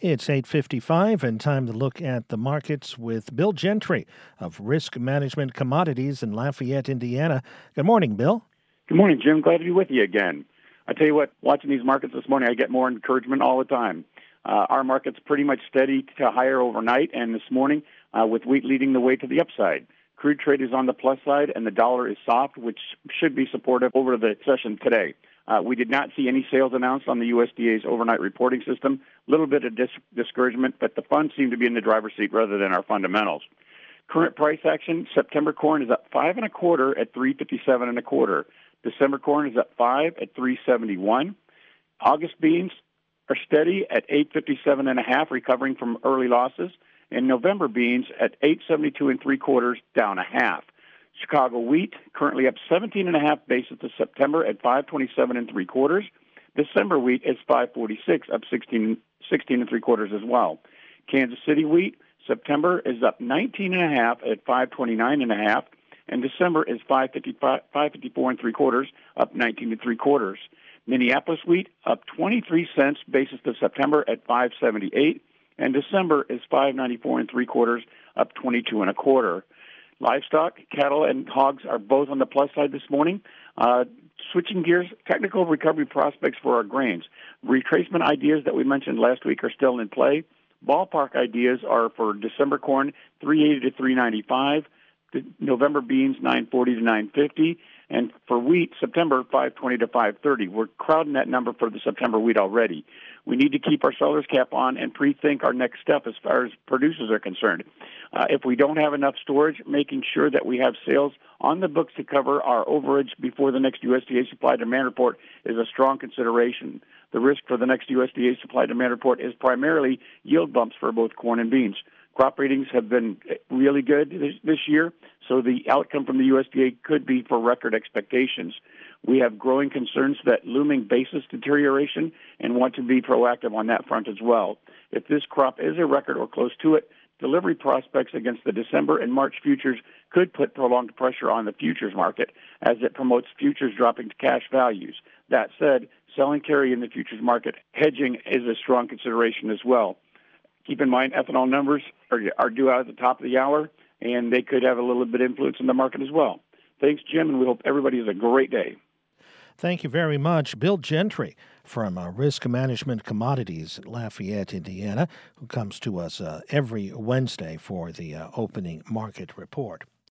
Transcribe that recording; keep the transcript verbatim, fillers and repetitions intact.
It's eight fifty-five and time to look at the markets with Bill Gentry of Risk Management Commodities in Lafayette, Indiana. Good morning, Bill. Good morning, Jim. Glad to be with you again. I tell you what, watching these markets this morning, I get more encouragement all the time. Uh, our market's pretty much steady to higher overnight, and this morning, uh, with wheat leading the way to the upside. Crude trade is on the plus side, and the dollar is soft, which should be supportive over the session today. Uh, we did not see any sales announced on the U S D A's overnight reporting system. A little bit of dis- discouragement, but the funds seem to be in the driver's seat rather than our fundamentals. Current price action: September corn is up five and a quarter at three fifty-seven and a quarter. December corn is up five at three seventy-one. August beans are steady at eight fifty-seven and a half, recovering from early losses. And November beans at eight seventy-two and three quarters, down a half. Chicago wheat currently up seventeen and a half basis to September at five twenty-seven and three quarters. December wheat is five forty-six, up sixteen, sixteen and three quarters as well. Kansas City wheat September is up nineteen and a half at five twenty-nine and a half, and December is five fifty-five, five fifty-four and three quarters, up nineteen and three quarters. Minneapolis wheat up twenty-three cents basis to September at five seventy-eight, and December is five ninety-four and three quarters, up twenty-two and a quarter. Livestock, cattle, and hogs are both on the plus side this morning. Uh, switching gears, technical recovery prospects for our grains. Retracement ideas that we mentioned last week are still in play. Ballpark ideas are for December corn, three eighty to three ninety-five. November beans, nine forty to nine fifty. And for wheat, September, five twenty to five thirty. We're crowding that number for the September wheat already. We need to keep our seller's cap on and pre-think our next step as far as producers are concerned. Uh, if we don't have enough storage, making sure that we have sales on the books to cover our overage before the next U S D A supply-demand report is a strong consideration. The risk for the next U S D A supply-demand report is primarily yield bumps for both corn and beans. Crop ratings have been really good this, this year, so the outcome from the U S D A could be for record expectations. We have growing concerns that looming basis deterioration and want to be proactive on that front as well. If this crop is a record or close to it, delivery prospects against the December and March futures could put prolonged pressure on the futures market as it promotes futures dropping to cash values. That said, selling carry in the futures market, hedging is a strong consideration as well. Keep in mind, ethanol numbers are, are due out at the top of the hour, and they could have a little bit of influence in the market as well. Thanks, Jim, and we hope everybody has a great day. Thank you very much. Bill Gentry from uh, Risk Management Commodities in Lafayette, Indiana, who comes to us uh, every Wednesday for the uh, opening market report.